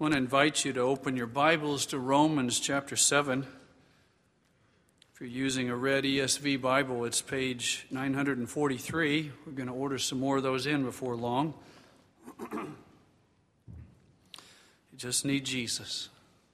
I want to invite you to open your Bibles to Romans chapter 7. If you're using a red ESV Bible, it's page 943. We're going to order some more of those in before long. You just need Jesus.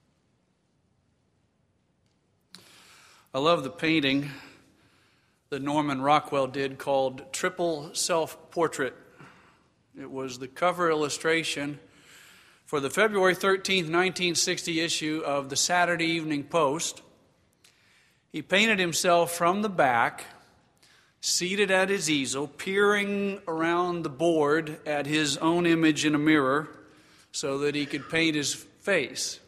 I love the painting that Norman Rockwell did called Triple Self-Portrait. It was the cover illustration for the February 13th, 1960 issue of the Saturday Evening Post. He painted himself from the back, seated at his easel, peering around the board at his own image in a mirror so that he could paint his face.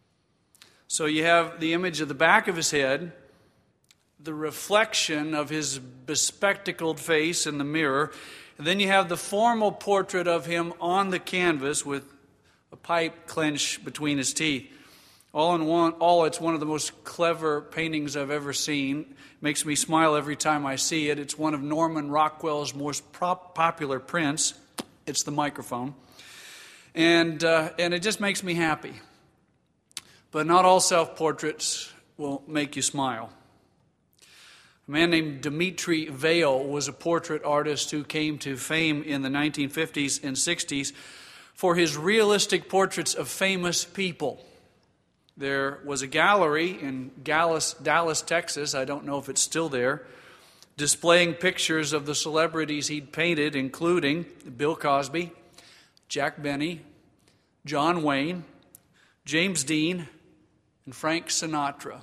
So you have the image of the back of his head, the reflection of his bespectacled face in the mirror, and then you have the formal portrait of him on the canvas with a pipe clenched between his teeth. It's one of the most clever paintings I've ever seen. Makes me smile every time I see it. It's one of Norman Rockwell's most popular prints. It's the microphone. And it just makes me happy. But not all self-portraits will make you smile. A man named Dmitri Vale was a portrait artist who came to fame in the 1950s and 60s for his realistic portraits of famous people. There was a gallery in Dallas, Texas, I don't know if it's still there, displaying pictures of the celebrities he'd painted, including Bill Cosby, Jack Benny, John Wayne, James Dean, and Frank Sinatra.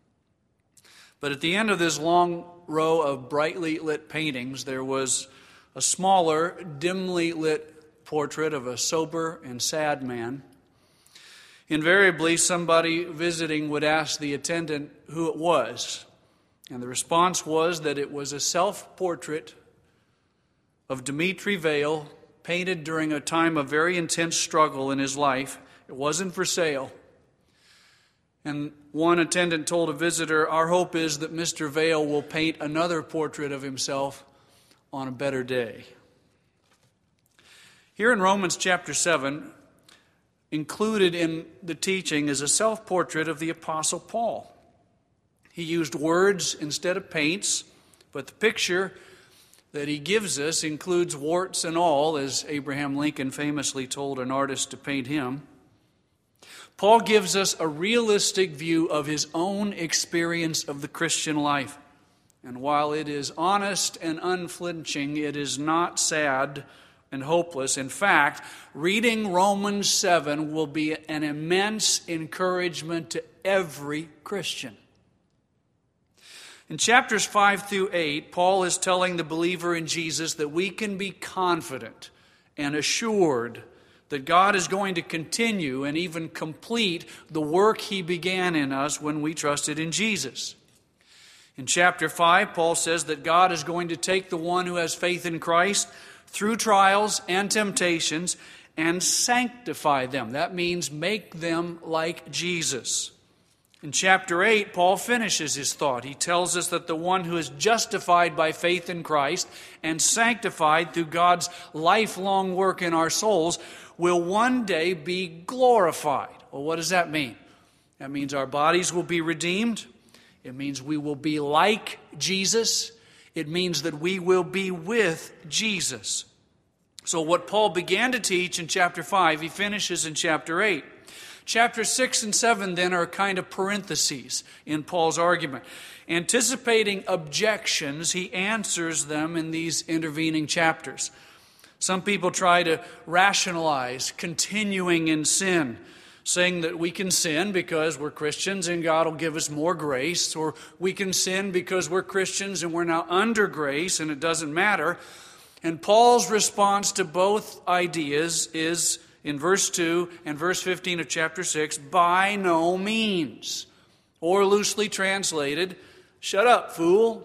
But at the end of this long row of brightly lit paintings, there was a smaller, dimly lit portrait of a sober and sad man. Invariably, somebody visiting would ask the attendant who it was, and the response was that it was a self-portrait of Dmitri Vale, painted during a time of very intense struggle in his life. It wasn't for sale. And one attendant told a visitor, "Our hope is that Mr. Vale will paint another portrait of himself on a better day." Here in Romans chapter 7, included in the teaching is a self-portrait of the Apostle Paul. He used words instead of paints, but the picture that he gives us includes warts and all, as Abraham Lincoln famously told an artist to paint him. Paul gives us a realistic view of his own experience of the Christian life. And while it is honest and unflinching, it is not sad and hopeless. In fact, reading Romans 7 will be an immense encouragement to every Christian. In chapters 5 through 8, Paul is telling the believer in Jesus that we can be confident and assured that God is going to continue and even complete the work He began in us when we trusted in Jesus. In chapter 5, Paul says that God is going to take the one who has faith in Christ through trials and temptations and sanctify them. That means make them like Jesus. In chapter 8, Paul finishes his thought. He tells us that the one who is justified by faith in Christ and sanctified through God's lifelong work in our souls will one day be glorified. Well, what does that mean? That means our bodies will be redeemed. It means we will be like Jesus. It means that we will be with Jesus. So what Paul began to teach in chapter 5, he finishes in chapter 8. Chapter 6 and 7 then are kind of parentheses in Paul's argument. Anticipating objections, he answers them in these intervening chapters. Some people try to rationalize continuing in sin, saying that we can sin because we're Christians and God will give us more grace, or we can sin because we're Christians and we're now under grace and it doesn't matter. And Paul's response to both ideas is in verse 2 and verse 15 of chapter 6, by no means. Or loosely translated, shut up, fool.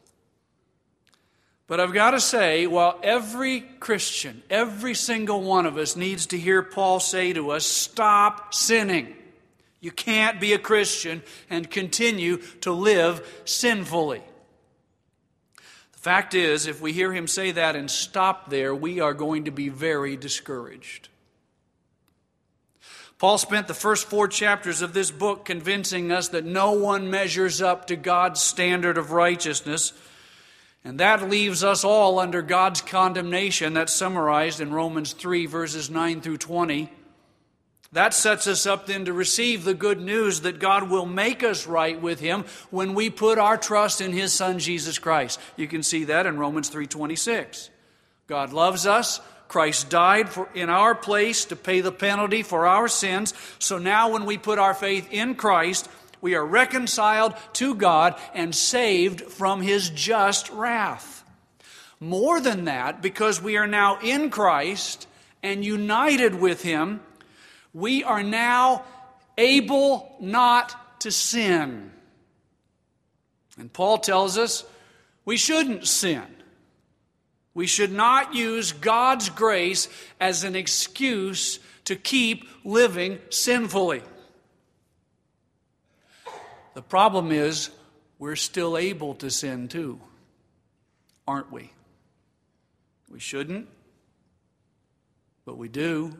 But I've got to say, while every Christian, every single one of us needs to hear Paul say to us, stop sinning. You can't be a Christian and continue to live sinfully. The fact is, if we hear him say that and stop there, we are going to be very discouraged. Paul spent the first 4 chapters of this book convincing us that no one measures up to God's standard of righteousness, and that leaves us all under God's condemnation. That's summarized in Romans 3, verses 9 through 20. That sets us up then to receive the good news that God will make us right with Him when we put our trust in His Son, Jesus Christ. You can see that in Romans 3:26. God loves us. Christ died in our place to pay the penalty for our sins. So now when we put our faith in Christ, we are reconciled to God and saved from His just wrath. More than that, because we are now in Christ and united with Him, we are now able not to sin. And Paul tells us we shouldn't sin. We should not use God's grace as an excuse to keep living sinfully. The problem is we're still able to sin too, aren't we? We shouldn't, but we do.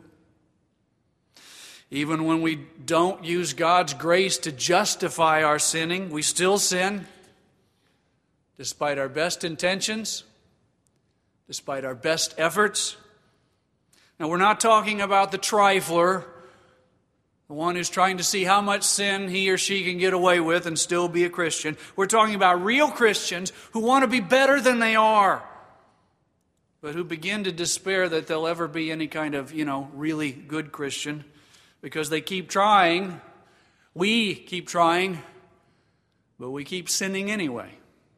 Even when we don't use God's grace to justify our sinning, we still sin, despite our best intentions, despite our best efforts. Now, we're not talking about the trifler, the one who's trying to see how much sin he or she can get away with and still be a Christian. We're talking about real Christians who want to be better than they are, but who begin to despair that they'll ever be any kind of, really good Christian because they keep trying. We keep trying, but we keep sinning anyway.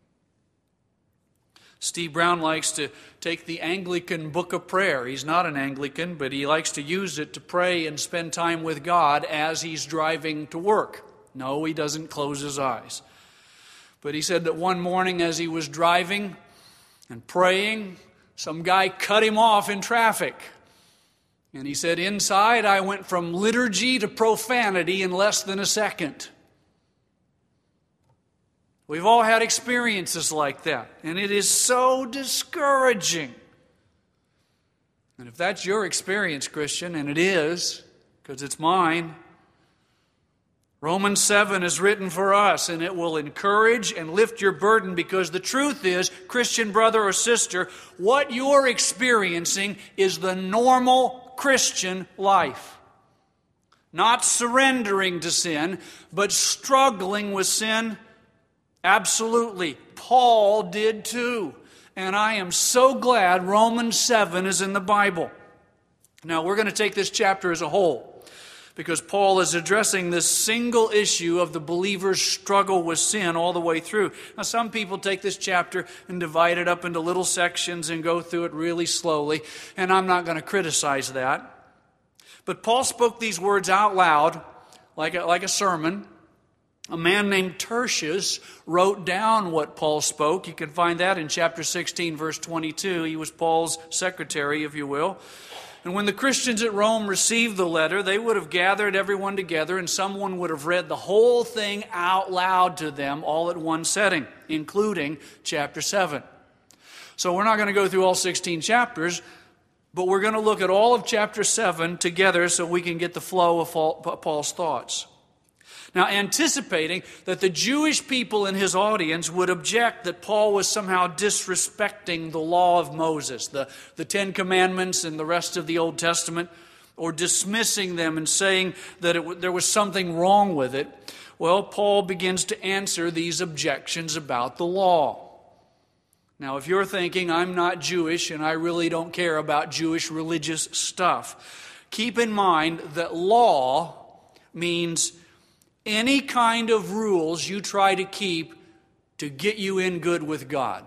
Steve Brown likes to take the Anglican Book of Prayer. He's not an Anglican, but he likes to use it to pray and spend time with God as he's driving to work. No, he doesn't close his eyes. But he said that one morning as he was driving and praying, some guy cut him off in traffic. And he said, inside I went from liturgy to profanity in less than a second. We've all had experiences like that, and it is so discouraging. And if that's your experience, Christian, and it is, because it's mine, Romans 7 is written for us, and it will encourage and lift your burden, because the truth is, Christian brother or sister, what you're experiencing is the normal Christian life. Not surrendering to sin, but struggling with sin. Absolutely. Paul did too. And I am so glad Romans 7 is in the Bible. Now, we're going to take this chapter as a whole, because Paul is addressing this single issue of the believer's struggle with sin all the way through. Now, some people take this chapter and divide it up into little sections and go through it really slowly, and I'm not going to criticize that. But Paul spoke these words out loud like a sermon. A man named Tertius wrote down what Paul spoke. You can find that in chapter 16, verse 22. He was Paul's secretary, if you will. And when the Christians at Rome received the letter, they would have gathered everyone together, and someone would have read the whole thing out loud to them, all at one setting, including chapter 7. So we're not going to go through all 16 chapters, but we're going to look at all of chapter 7 together so we can get the flow of Paul's thoughts. Now, anticipating that the Jewish people in his audience would object that Paul was somehow disrespecting the law of Moses, the 10 Commandments and the rest of the Old Testament, or dismissing them and saying that there was something wrong with it, well, Paul begins to answer these objections about the law. Now, if you're thinking, I'm not Jewish and I really don't care about Jewish religious stuff, keep in mind that law means any kind of rules you try to keep to get you in good with God.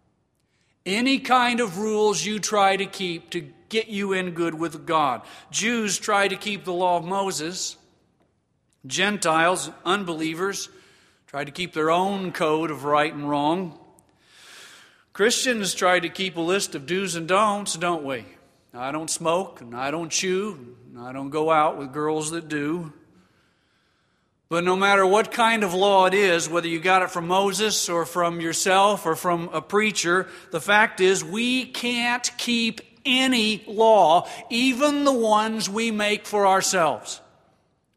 Any kind of rules you try to keep to get you in good with God. Jews try to keep the law of Moses. Gentiles, unbelievers, try to keep their own code of right and wrong. Christians try to keep a list of do's and don'ts, don't we? I don't smoke, and I don't chew, and I don't go out with girls that do. But no matter what kind of law it is, whether you got it from Moses or from yourself or from a preacher, the fact is we can't keep any law, even the ones we make for ourselves.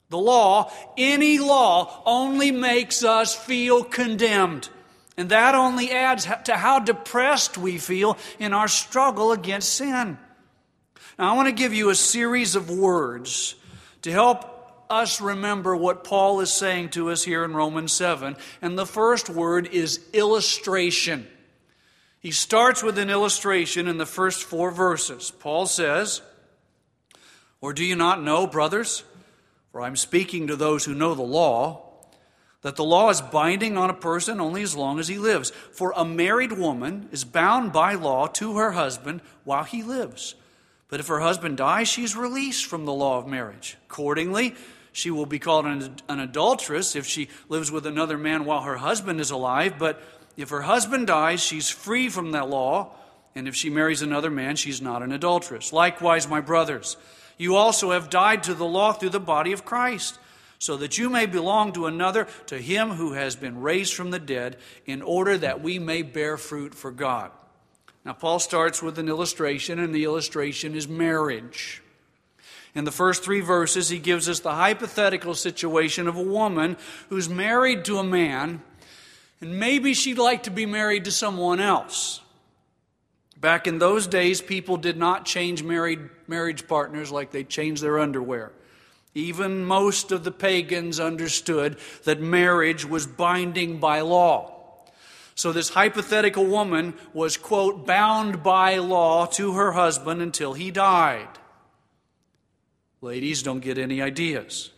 The law, any law, only makes us feel condemned. And that only adds to how depressed we feel in our struggle against sin. Now, I want to give you a series of words to help us remember what Paul is saying to us here in Romans 7. And the first word is illustration. He starts with an illustration in the first 4 verses. Paul says, "Or do you not know, brothers, for I'm speaking to those who know the law, that the law is binding on a person only as long as he lives. For a married woman is bound by law to her husband while he lives. But if her husband dies, she is released from the law of marriage. Accordingly, she will be called an adulteress if she lives with another man while her husband is alive. But if her husband dies, she's free from that law. And if she marries another man, she's not an adulteress. Likewise, my brothers, you also have died to the law through the body of Christ, so that you may belong to another, to him who has been raised from the dead, in order that we may bear fruit for God." Now, Paul starts with an illustration, and the illustration is marriage. In the first 3 verses, he gives us the hypothetical situation of a woman who's married to a man, and maybe she'd like to be married to someone else. Back in those days, people did not change marriage partners like they changed their underwear. Even most of the pagans understood that marriage was binding by law. So this hypothetical woman was, quote, bound by law to her husband until he died. Ladies, don't get any ideas.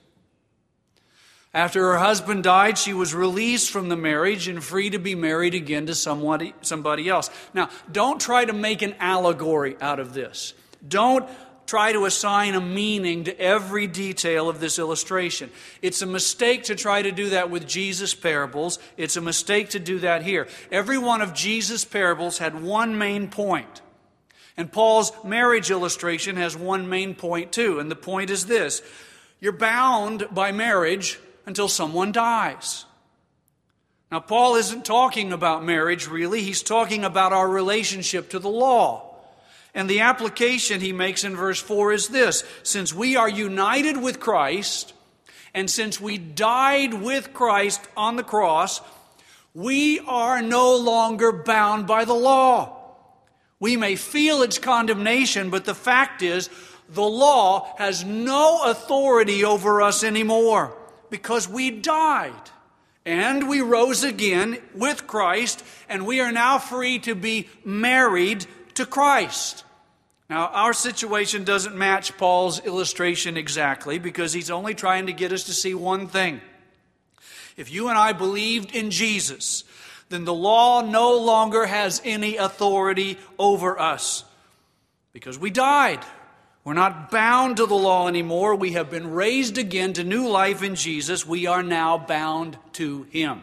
After her husband died, she was released from the marriage and free to be married again to somebody else. Now, don't try to make an allegory out of this. Don't try to assign a meaning to every detail of this illustration. It's a mistake to try to do that with Jesus' parables. It's a mistake to do that here. Every one of Jesus' parables had one main point. And Paul's marriage illustration has one main point too. And the point is this: you're bound by marriage until someone dies. Now, Paul isn't talking about marriage really. He's talking about our relationship to the law. And the application he makes in verse 4 is this: since we are united with Christ, and since we died with Christ on the cross, we are no longer bound by the law. We may feel its condemnation, but the fact is, the law has no authority over us anymore, because we died and we rose again with Christ, and we are now free to be married to Christ. Now, our situation doesn't match Paul's illustration exactly, because he's only trying to get us to see one thing. If you and I believed in Jesus, then the law no longer has any authority over us, because we died. We're not bound to the law anymore. We have been raised again to new life in Jesus. We are now bound to Him.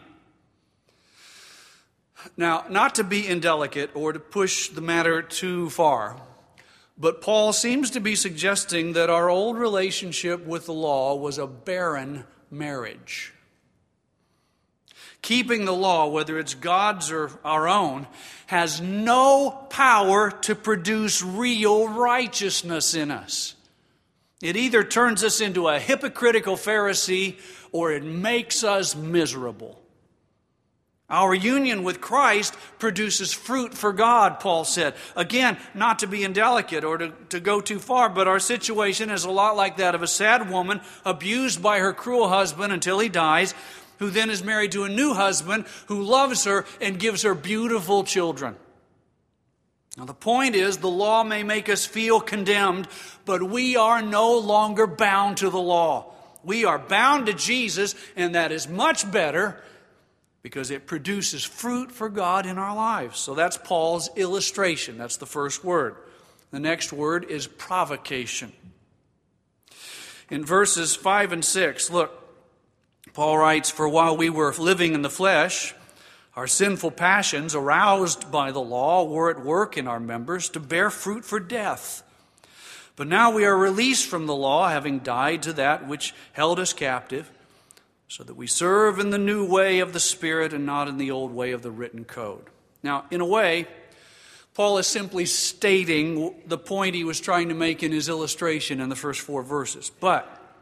Now, not to be indelicate or to push the matter too far, but Paul seems to be suggesting that our old relationship with the law was a barren marriage. Keeping the law, whether it's God's or our own, has no power to produce real righteousness in us. It either turns us into a hypocritical Pharisee or it makes us miserable. Our union with Christ produces fruit for God, Paul said. Again, not to be indelicate or to go too far, but our situation is a lot like that of a sad woman abused by her cruel husband until he dies, who then is married to a new husband who loves her and gives her beautiful children. Now, the point is, the law may make us feel condemned, but we are no longer bound to the law. We are bound to Jesus, and that is much better because it produces fruit for God in our lives. So that's Paul's illustration. That's the first word. The next word is provocation. In verses 5 and 6, look, Paul writes, "For while we were living in the flesh, our sinful passions, aroused by the law, were at work in our members to bear fruit for death. But now we are released from the law, having died to that which held us captive, so that we serve in the new way of the Spirit and not in the old way of the written code." Now, in a way, Paul is simply stating the point he was trying to make in his illustration in the first 4 verses. But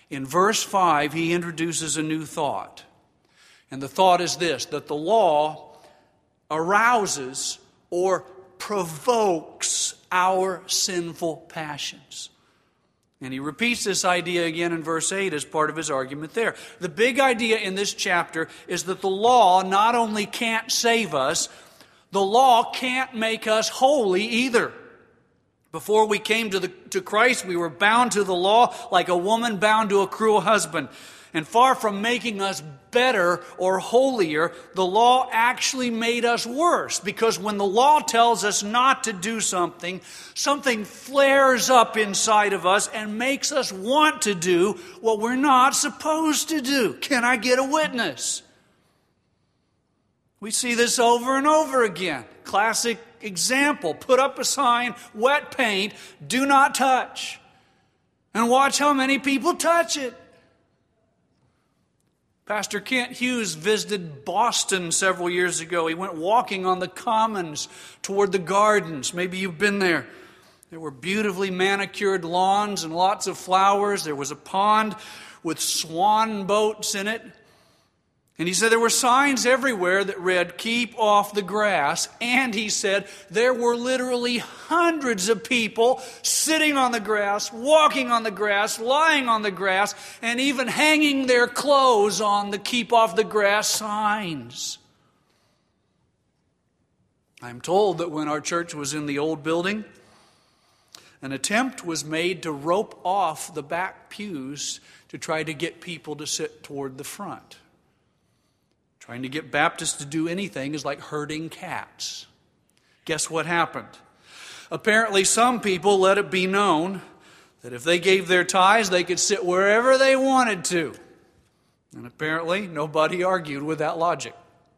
In verse 5, he introduces a new thought. And the thought is this, that the law arouses or provokes our sinful passions. And he repeats this idea again in verse 8 as part of his argument there. The big idea in this chapter is that the law not only can't save us, the law can't make us holy either. Before we came to Christ, we were bound to the law like a woman bound to a cruel husband. And far from making us better or holier, the law actually made us worse. Because when the law tells us not to do something, something flares up inside of us and makes us want to do what we're not supposed to do. Can I get a witness? We see this over and over again. Classic example. Put up a sign, wet paint, do not touch. And watch how many people touch it. Pastor Kent Hughes visited Boston several years ago. He went walking on the commons toward the gardens. Maybe you've been there. There were beautifully manicured lawns and lots of flowers. There was a pond with swan boats in it. And he said there were signs everywhere that read, "Keep off the grass." And he said there were literally hundreds of people sitting on the grass, walking on the grass, lying on the grass, and even hanging their clothes on the "Keep off the grass" signs. I'm told that when our church was in the old building, an attempt was made to rope off the back pews to try to get people to sit toward the front. Trying to get Baptists to do anything is like herding cats. Guess what happened? Apparently some people let it be known that if they gave their tithes, they could sit wherever they wanted to. And apparently nobody argued with that logic.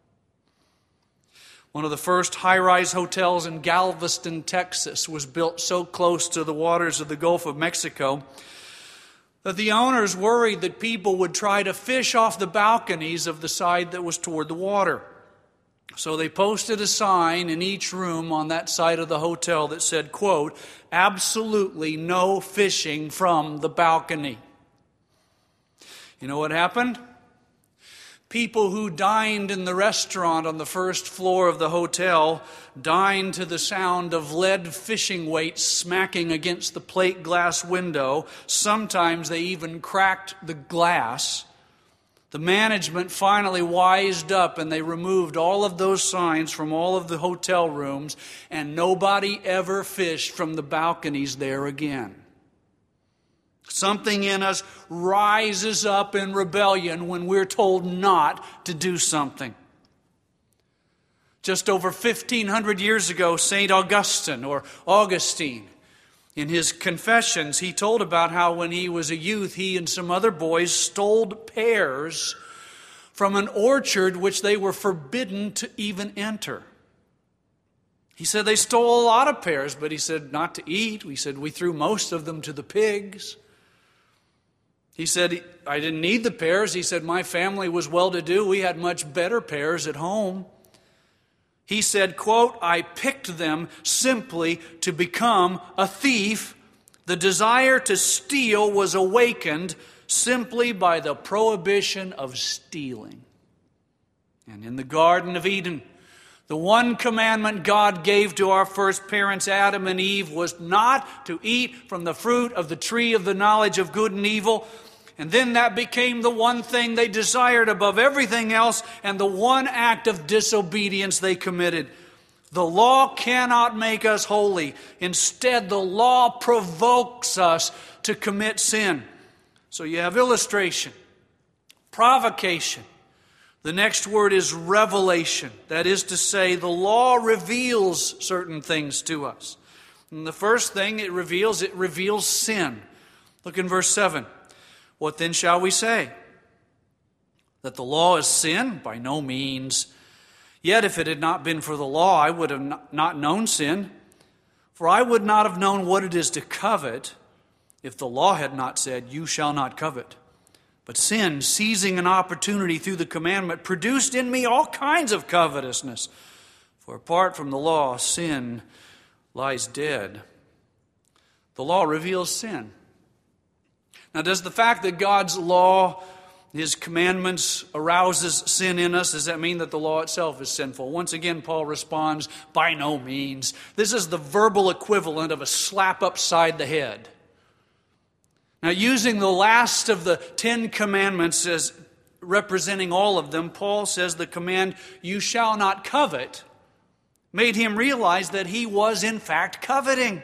One of the first high-rise hotels in Galveston, Texas, was built so close to the waters of the Gulf of Mexico that the owners worried that people would try to fish off the balconies of the side that was toward the water. So they posted a sign in each room on that side of the hotel that said, quote, "Absolutely no fishing from the balcony." You know what happened? People who dined in the restaurant on the first floor of the hotel dined to the sound of lead fishing weights smacking against the plate glass window. Sometimes they even cracked the glass. The management finally wised up and they removed all of those signs from all of the hotel rooms, and nobody ever fished from the balconies there again. Something in us rises up in rebellion when we're told not to do something. Just over 1,500 years ago, St. Augustine, or Augustine, in his Confessions, he told about how when he was a youth, he and some other boys stole pears from an orchard which they were forbidden to even enter. He said they stole a lot of pears, but he said not to eat. He said we threw most of them to the pigs. He said, I didn't need the pears. He said, my family was well-to-do. We had much better pears at home. He said, quote, "I picked them simply to become a thief. The desire to steal was awakened simply by the prohibition of stealing." And in the Garden of Eden, the one commandment God gave to our first parents, Adam and Eve, was not to eat from the fruit of the tree of the knowledge of good and evil. And then that became the one thing they desired above everything else, and the one act of disobedience they committed. The law cannot make us holy. Instead, the law provokes us to commit sin. So you have illustration, provocation. The next word is revelation. That is to say, the law reveals certain things to us. And the first thing it reveals sin. Look in verse 7. What then shall we say? That the law is sin? By no means. Yet if it had not been for the law, I would have not known sin. For I would not have known what it is to covet if the law had not said, "You shall not covet." But sin, seizing an opportunity through the commandment, produced in me all kinds of covetousness. For apart from the law, sin lies dead. The law reveals sin. Now, does the fact that God's law, His commandments, arouses sin in us, does that mean that the law itself is sinful? Once again, Paul responds, by no means. This is the verbal equivalent of a slap upside the head. Now, using the last of the 10 commandments as representing all of them, Paul says the command, you shall not covet, made him realize that he was in fact coveting.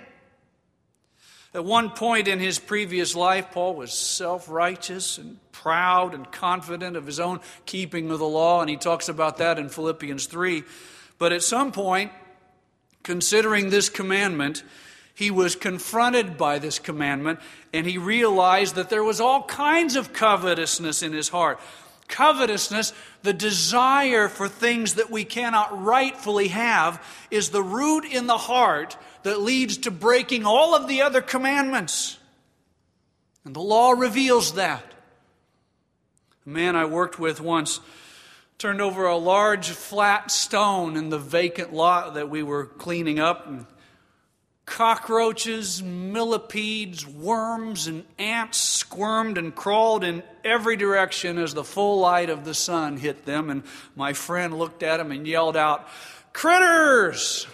At one point in his previous life, Paul was self-righteous and proud and confident of his own keeping of the law, and he talks about that in Philippians 3. But at some point, considering this commandment, he was confronted by this commandment, and he realized that there was all kinds of covetousness in his heart. Covetousness, the desire for things that we cannot rightfully have, is the root in the heart that leads to breaking all of the other commandments. And the law reveals that. A man I worked with once turned over a large flat stone in the vacant lot that we were cleaning up, and cockroaches, millipedes, worms, and ants squirmed and crawled in every direction as the full light of the sun hit them. And my friend looked at him and yelled out, "Critters!"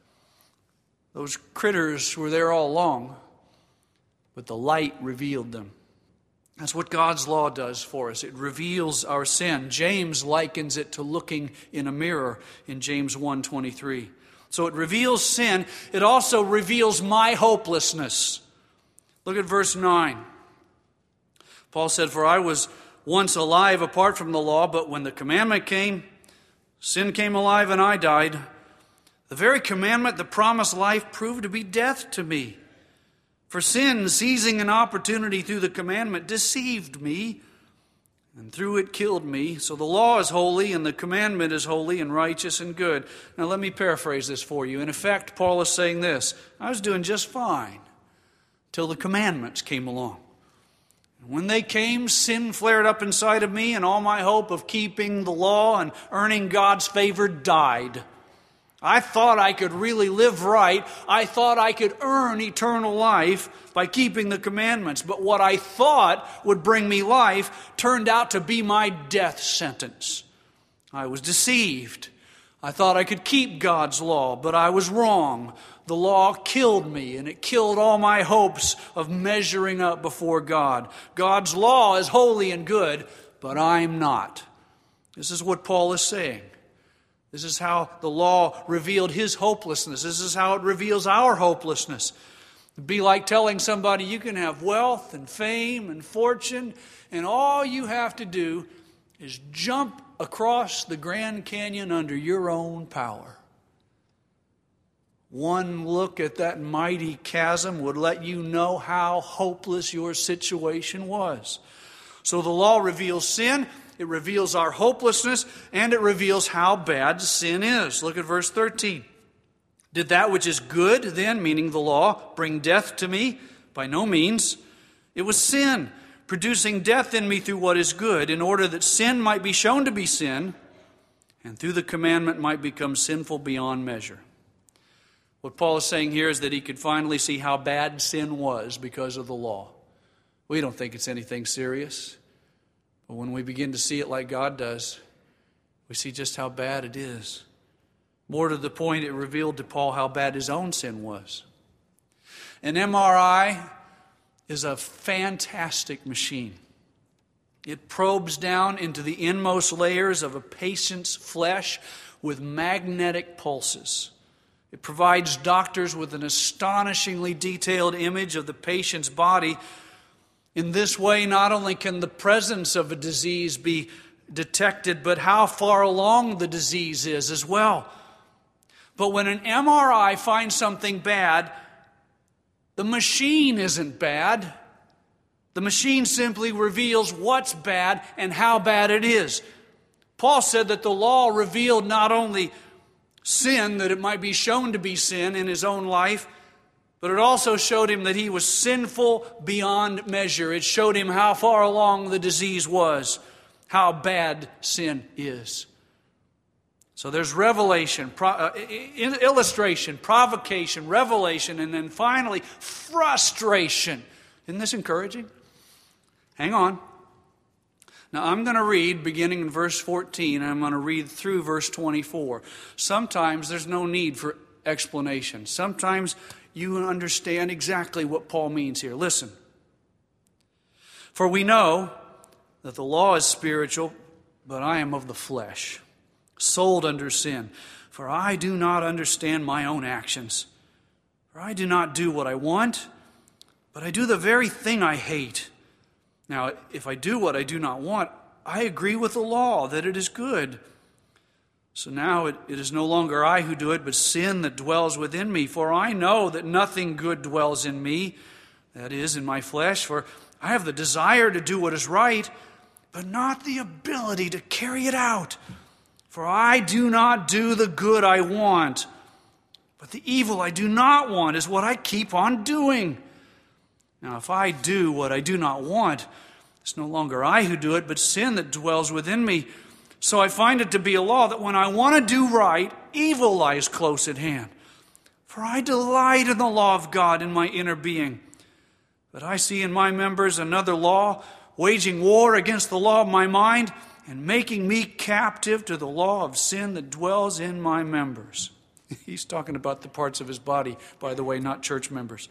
Those critters were there all along, but the light revealed them. That's what God's law does for us. It reveals our sin. James likens it to looking in a mirror in James 1:23. So it reveals sin. It also reveals my hopelessness. Look at verse 9. Paul said, "For I was once alive apart from the law, but when the commandment came, sin came alive and I died. The very commandment, the promised life, proved to be death to me. For sin, seizing an opportunity through the commandment, deceived me, and through it killed me. So the law is holy, and the commandment is holy and righteous and good." Now let me paraphrase this for you. In effect, Paul is saying this: I was doing just fine till the commandments came along. And when they came, sin flared up inside of me, and all my hope of keeping the law and earning God's favor died. I thought I could really live right. I thought I could earn eternal life by keeping the commandments. But what I thought would bring me life turned out to be my death sentence. I was deceived. I thought I could keep God's law, but I was wrong. The law killed me, and it killed all my hopes of measuring up before God. God's law is holy and good, but I'm not. This is what Paul is saying. This is how the law revealed his hopelessness. This is how it reveals our hopelessness. It'd be like telling somebody you can have wealth and fame and fortune, and all you have to do is jump across the Grand Canyon under your own power. One look at that mighty chasm would let you know how hopeless your situation was. So the law reveals sin. It reveals our hopelessness, and it reveals how bad sin is. Look at verse 13. "Did that which is good then," meaning the law, "bring death to me? By no means. It was sin, producing death in me through what is good, in order that sin might be shown to be sin, and through the commandment might become sinful beyond measure." What Paul is saying here is that he could finally see how bad sin was because of the law. We don't think it's anything serious. But when we begin to see it like God does, we see just how bad it is. More to the point, it revealed to Paul how bad his own sin was. An MRI is a fantastic machine. It probes down into the inmost layers of a patient's flesh with magnetic pulses. It provides doctors with an astonishingly detailed image of the patient's body. In this way, not only can the presence of a disease be detected, but how far along the disease is as well. But when an MRI finds something bad, the machine isn't bad. The machine simply reveals what's bad and how bad it is. Paul said that the law revealed not only sin, that it might be shown to be sin in his own life, but it also showed him that he was sinful beyond measure. It showed him how far along the disease was, how bad sin is. So there's revelation, illustration, provocation, revelation, and then finally frustration. Isn't this encouraging? Hang on. Now, I'm going to read beginning in verse 14, and I'm going to read through verse 24. Sometimes there's no need for explanation. Sometimes you understand exactly what Paul means here. Listen. For we know that the law is spiritual, but I am of the flesh, sold under sin. For I do not understand my own actions. For I do not do what I want, but I do the very thing I hate. Now, if I do what I do not want, I agree with the law that it is good. So now it is no longer I who do it, but sin that dwells within me. For I know that nothing good dwells in me, that is, in my flesh. For I have the desire to do what is right, but not the ability to carry it out. For I do not do the good I want, but the evil I do not want is what I keep on doing. Now, if I do what I do not want, it's no longer I who do it, but sin that dwells within me. So I find it to be a law that when I want to do right, evil lies close at hand. For I delight in the law of God in my inner being. But I see in my members another law, waging war against the law of my mind and making me captive to the law of sin that dwells in my members. He's talking about the parts of his body, by the way, not church members.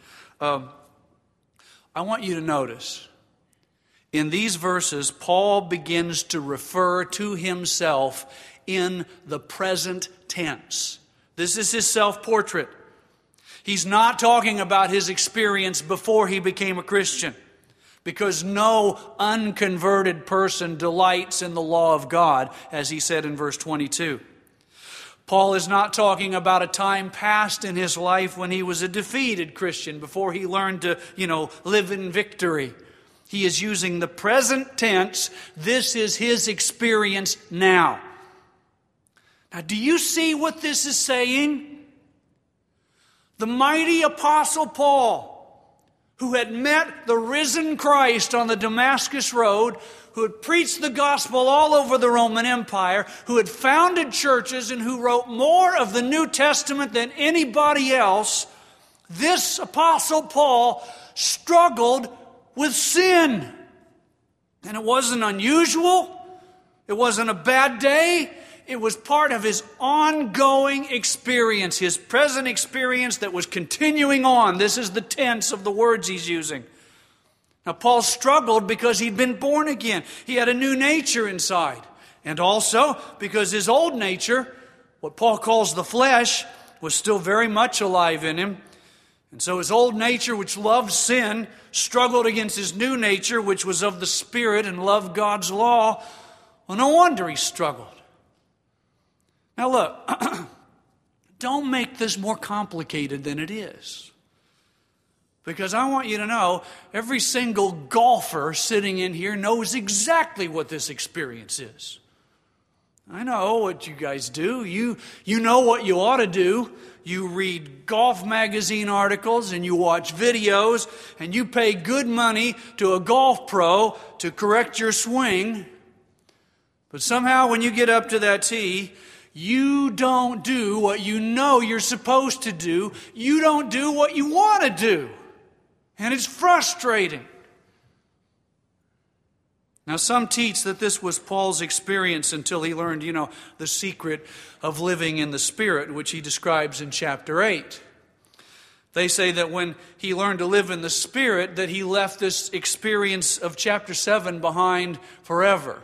I want you to notice, in these verses, Paul begins to refer to himself in the present tense. This is his self-portrait. He's not talking about his experience before he became a Christian, because no unconverted person delights in the law of God, as he said in verse 22. Paul is not talking about a time past in his life when he was a defeated Christian before he learned to, live in victory. He is using the present tense. This is his experience now. Now, do you see what this is saying? The mighty Apostle Paul, who had met the risen Christ on the Damascus Road, who had preached the gospel all over the Roman Empire, who had founded churches, and who wrote more of the New Testament than anybody else, this Apostle Paul struggled with sin. And it wasn't unusual. It wasn't a bad day. It was part of his ongoing experience, his present experience that was continuing on. This is the tense of the words he's using. Now, Paul struggled because he'd been born again. He had a new nature inside. And also because his old nature, what Paul calls the flesh, was still very much alive in him. And so his old nature, which loved sin, struggled against his new nature, which was of the Spirit and loved God's law. Well, no wonder he struggled. Now look, don't make this more complicated than it is. Because I want you to know, every single golfer sitting in here knows exactly what this experience is. I know what you guys do. You know what you ought to do. You read golf magazine articles and you watch videos and you pay good money to a golf pro to correct your swing. But somehow when you get up to that tee, you don't do what you know you're supposed to do. You don't do what you want to do. And it's frustrating. Now, some teach that this was Paul's experience until he learned, the secret of living in the Spirit, which he describes in chapter 8. They say that when he learned to live in the Spirit, that he left this experience of chapter 7 behind forever.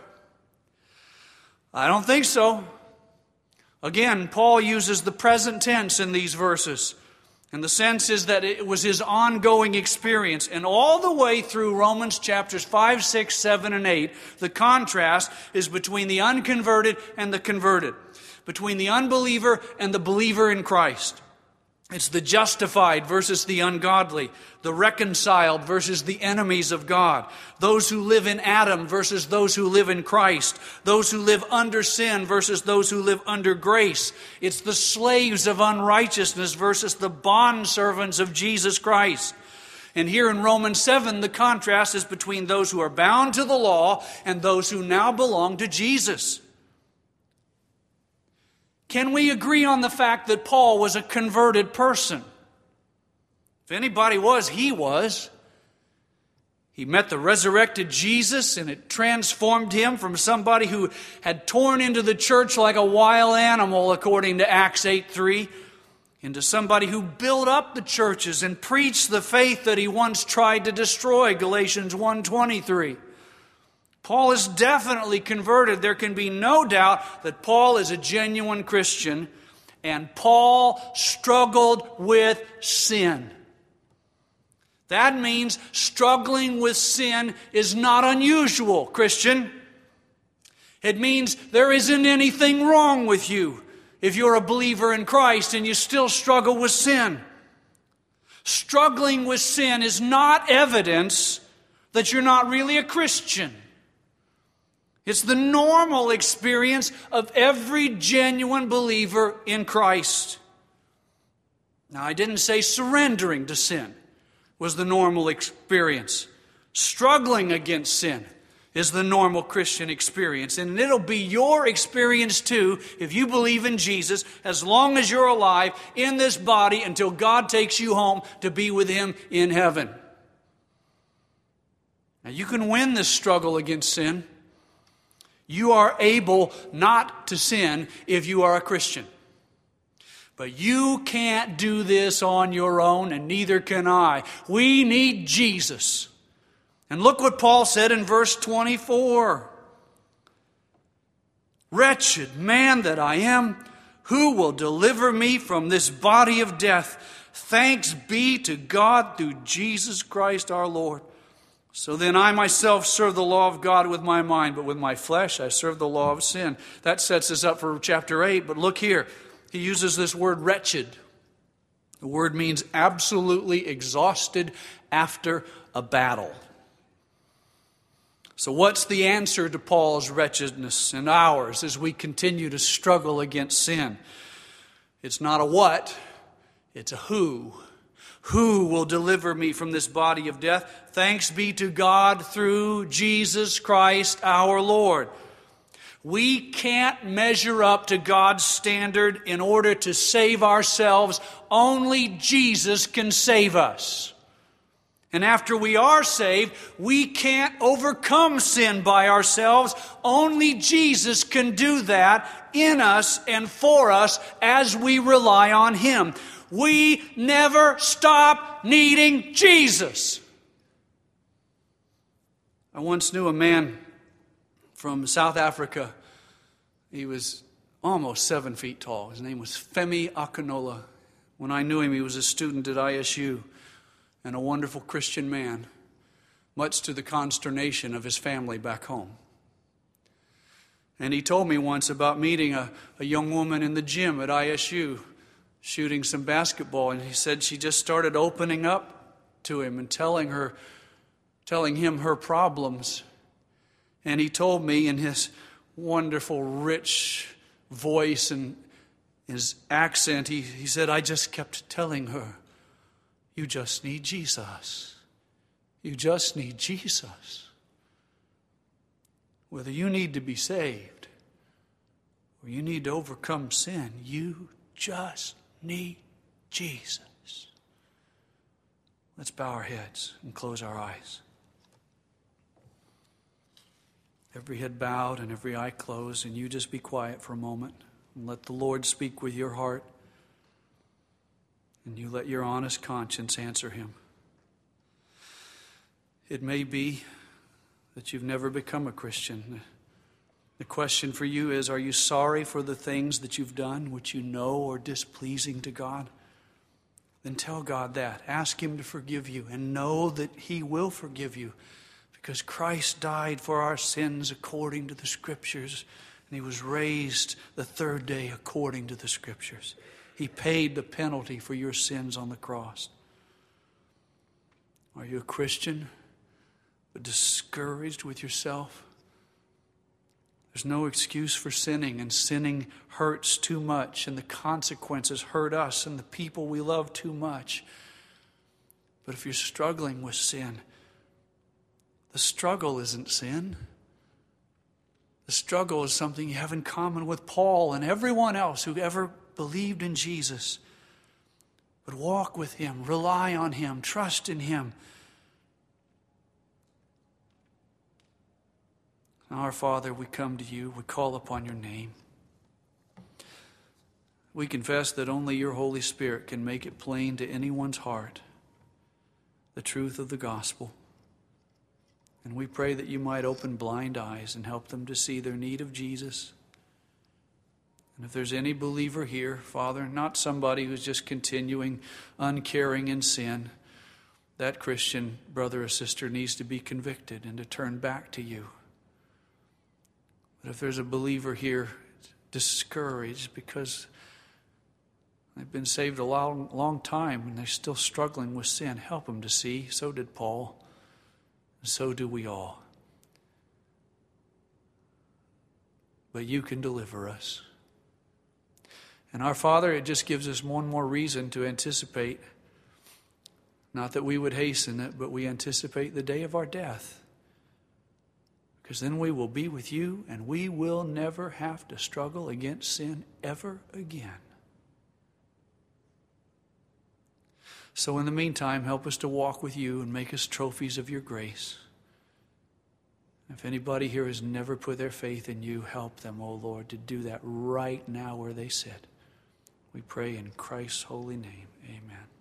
I don't think so. Again, Paul uses the present tense in these verses. And the sense is that it was his ongoing experience. And all the way through Romans chapters 5, 6, 7, and 8, the contrast is between the unconverted and the converted, between the unbeliever and the believer in Christ. It's the justified versus the ungodly, the reconciled versus the enemies of God, those who live in Adam versus those who live in Christ, those who live under sin versus those who live under grace. It's the slaves of unrighteousness versus the bondservants of Jesus Christ. And here in Romans 7, the contrast is between those who are bound to the law and those who now belong to Jesus. Can we agree on the fact that Paul was a converted person? If anybody was, he was. He met the resurrected Jesus, and it transformed him from somebody who had torn into the church like a wild animal, according to Acts 8:3, into somebody who built up the churches and preached the faith that he once tried to destroy, Galatians 1:23. Paul is definitely converted. There can be no doubt that Paul is a genuine Christian, and Paul struggled with sin. That means struggling with sin is not unusual, Christian. It means there isn't anything wrong with you if you're a believer in Christ and you still struggle with sin. Struggling with sin is not evidence that you're not really a Christian. It's the normal experience of every genuine believer in Christ. Now, I didn't say surrendering to sin was the normal experience. Struggling against sin is the normal Christian experience. And it'll be your experience too if you believe in Jesus, as long as you're alive in this body until God takes you home to be with Him in heaven. Now, you can win this struggle against sin. You are able not to sin if you are a Christian. But you can't do this on your own, and neither can I. We need Jesus. And look what Paul said in verse 24. Wretched man that I am, who will deliver me from this body of death? Thanks be to God through Jesus Christ our Lord. So then I myself serve the law of God with my mind, but with my flesh I serve the law of sin. That sets us up for chapter 8, but look here. He uses this word wretched. The word means absolutely exhausted after a battle. So what's the answer to Paul's wretchedness and ours as we continue to struggle against sin? It's not a what, it's a who. Who will deliver me from this body of death? Thanks be to God through Jesus Christ our Lord. We can't measure up to God's standard in order to save ourselves. Only Jesus can save us. And after we are saved, we can't overcome sin by ourselves. Only Jesus can do that in us and for us as we rely on Him. We never stop needing Jesus. I once knew a man from South Africa. He was almost 7 feet tall. His name was Femi Akinola. When I knew him, he was a student at ISU and a wonderful Christian man, much to the consternation of his family back home. And he told me once about meeting a young woman in the gym at ISU shooting some basketball, and he said she just started opening up to him and telling him her problems. And he told me in his wonderful, rich voice and his accent, he said, I just kept telling her, you just need Jesus. You just need Jesus. Whether you need to be saved or you need to overcome sin, you just need Jesus. Let's bow our heads and close our eyes. Every head bowed and every eye closed, and you just be quiet for a moment and let the Lord speak with your heart, and you let your honest conscience answer Him. It may be that you've never become a Christian. The question for you is, are you sorry for the things that you've done which you know are displeasing to God? Then tell God that. Ask Him to forgive you and know that He will forgive you, because Christ died for our sins according to the Scriptures, and He was raised the third day according to the Scriptures. He paid the penalty for your sins on the cross. Are you a Christian but discouraged with yourself? There's no excuse for sinning, and sinning hurts too much, and the consequences hurt us and the people we love too much. But if you're struggling with sin, the struggle isn't sin. The struggle is something you have in common with Paul and everyone else who ever believed in Jesus. But walk with Him, rely on Him, trust in Him. Our Father, we come to you. We call upon your name. We confess that only your Holy Spirit can make it plain to anyone's heart the truth of the gospel. And we pray that you might open blind eyes and help them to see their need of Jesus. And if there's any believer here, Father, not somebody who's just continuing uncaring in sin, that Christian brother or sister needs to be convicted and to turn back to you. But if there's a believer here discouraged because they've been saved a long time and they're still struggling with sin, help them to see. So did Paul. And so do we all. But you can deliver us. And our Father, it just gives us one more reason to anticipate. Not that we would hasten it, but we anticipate the day of our death. Because then we will be with you and we will never have to struggle against sin ever again. So in the meantime, help us to walk with you and make us trophies of your grace. If anybody here has never put their faith in you, help them, O Lord, to do that right now where they sit. We pray in Christ's holy name. Amen.